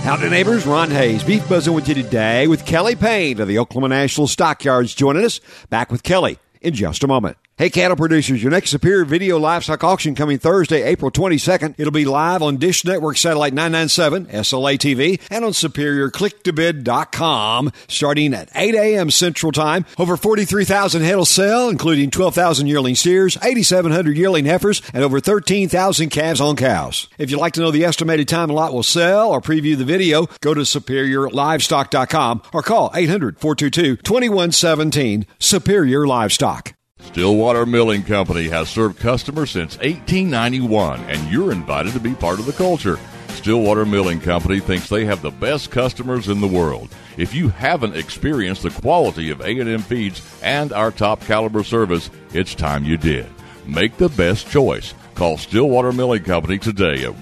Howdy, neighbors. Ron Hayes, Beef Buzzing with you today with Kelly Payne of the Oklahoma National Stockyards joining us. Back with Kelly in just a moment. Hey, cattle producers, your next Superior Video Livestock Auction coming Thursday, April 22nd. It'll be live on Dish Network Satellite 997, SLA TV, and on SuperiorClickToBid.com starting at 8 a.m. Central Time. Over 43,000 head will sell, including 12,000 yearling steers, 8,700 yearling heifers, and over 13,000 calves on cows. If you'd like to know the estimated time a lot will sell or preview the video, go to SuperiorLivestock.com or call 800-422-2117, Superior Livestock. Stillwater Milling Company has served customers since 1891, and you're invited to be part of the culture. Stillwater Milling Company thinks they have the best customers in the world. If you haven't experienced the quality of A&M Feeds and our top caliber service, it's time you did. Make the best choice. Call Stillwater Milling Company today at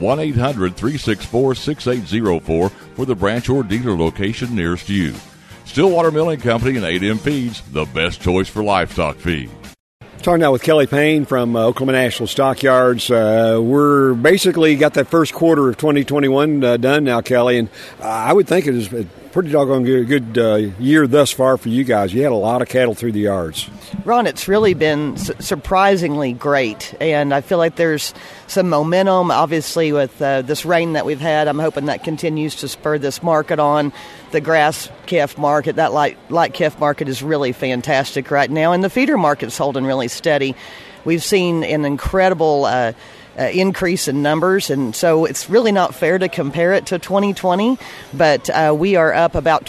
1-800-364-6804 for the branch or dealer location nearest you. Stillwater Milling Company and A&M Feeds, the best choice for livestock feed. Talking now with Kelly Payne from Oklahoma National Stockyards. We're basically got that first quarter of 2021 done now, Kelly, and I would think it is a pretty doggone good year thus far for you guys. You had a lot of cattle through the yards. Ron, it's really been surprisingly great, and I feel like there's some momentum, obviously, with this rain that we've had. I'm hoping that continues to spur this market on. The grass calf market, that light calf market is really fantastic right now, and the feeder market's holding really steady. We've seen an incredible increase in numbers, and so it's really not fair to compare it to 2020, but we are up about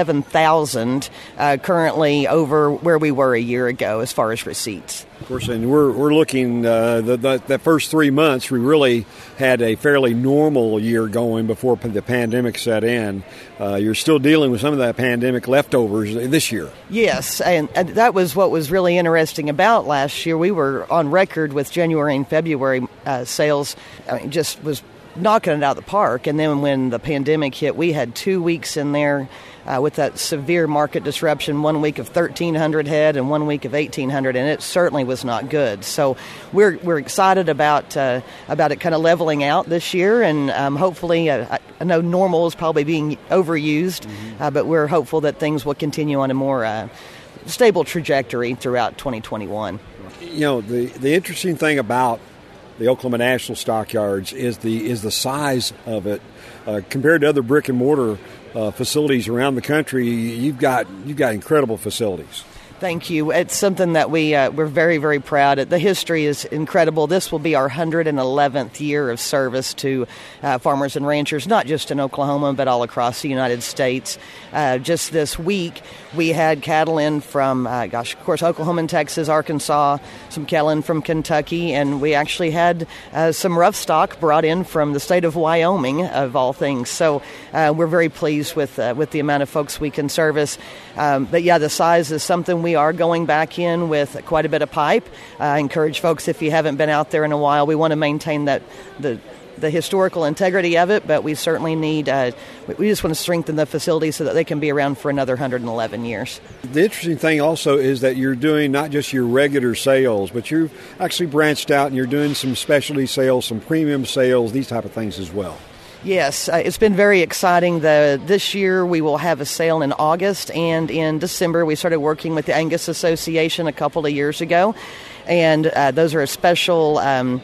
27,000 currently over where we were a year ago as far as receipts. Of course, and we're looking, the first 3 months, we really had a fairly normal year going before the pandemic set in. You're still dealing with some of that pandemic leftovers this year. Yes, and that was what was really interesting about last year. We were on record with January and February sales. I mean, just was knocking it out of the park. And then when the pandemic hit, we had 2 weeks in there with that severe market disruption, 1 week of 1,300 head and 1 week of 1,800, and it certainly was not good. So we're excited about it kind of leveling out this year, and hopefully, I know normal is probably being overused, but we're hopeful that things will continue on a more stable trajectory throughout 2021. You know, the interesting thing about the Oklahoma National Stockyards is the size of it compared to other brick and mortar facilities around the country. You've got incredible facilities. Thank you. It's something that we're very, very proud of. The history is incredible. This will be our 111th year of service to farmers and ranchers, not just in Oklahoma, but all across the United States. Just this week, we had cattle in from, of course, Oklahoma and Texas, Arkansas, some cattle in from Kentucky, and we actually had some rough stock brought in from the state of Wyoming, of all things. So we're very pleased with the amount of folks we can service. But yeah, the size is something we are going back in with quite a bit of pipe. I encourage folks, if you haven't been out there in a while, we want to maintain that the historical integrity of it, but we certainly need, we just want to strengthen the facility so that they can be around for another 111 years. The interesting thing also is that you're doing not just your regular sales, but you've actually branched out and you're doing some specialty sales, some premium sales, these type of things as well. Yes, it's been very exciting. This year we will have a sale in August, and in December we started working with the Angus Association a couple of years ago, and those are a special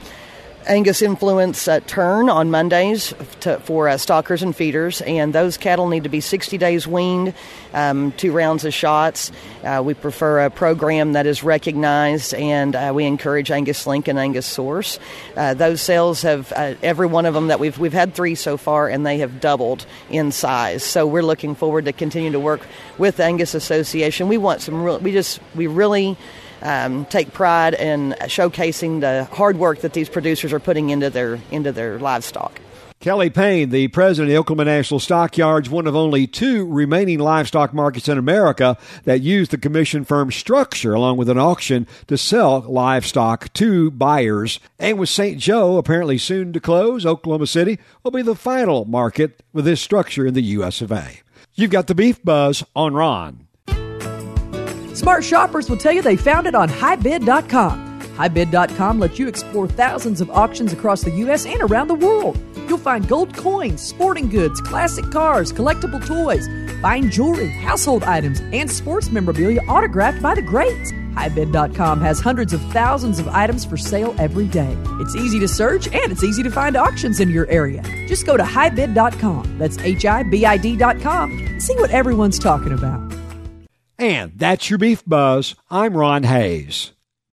Angus influence turn on Mondays for stockers and feeders, and those cattle need to be 60 days weaned, 2 rounds of shots. We prefer a program that is recognized, and we encourage Angus Link and Angus Source. Those sales have, every one of them that we've had 3 so far, and they have doubled in size. So we're looking forward to continuing to work with the Angus Association. We want we really take pride in showcasing the hard work that these producers are putting into their livestock. Kelly Payne, the president of the Oklahoma National Stockyards, one of only 2 remaining livestock markets in America that use the commission firm structure along with an auction to sell livestock to buyers. And with St. Joe apparently soon to close, Oklahoma City will be the final market with this structure in the U.S. of A. You've got the Beef Buzz on Ron. Smart shoppers will tell you they found it on HighBid.com. HighBid.com lets you explore thousands of auctions across the U.S. and around the world. You'll find gold coins, sporting goods, classic cars, collectible toys, fine jewelry, household items, and sports memorabilia autographed by the greats. HighBid.com has hundreds of thousands of items for sale every day. It's easy to search and it's easy to find auctions in your area. Just go to HighBid.com. That's HIBID.com. And see what everyone's talking about. And that's your Beef Buzz. I'm Ron Hayes.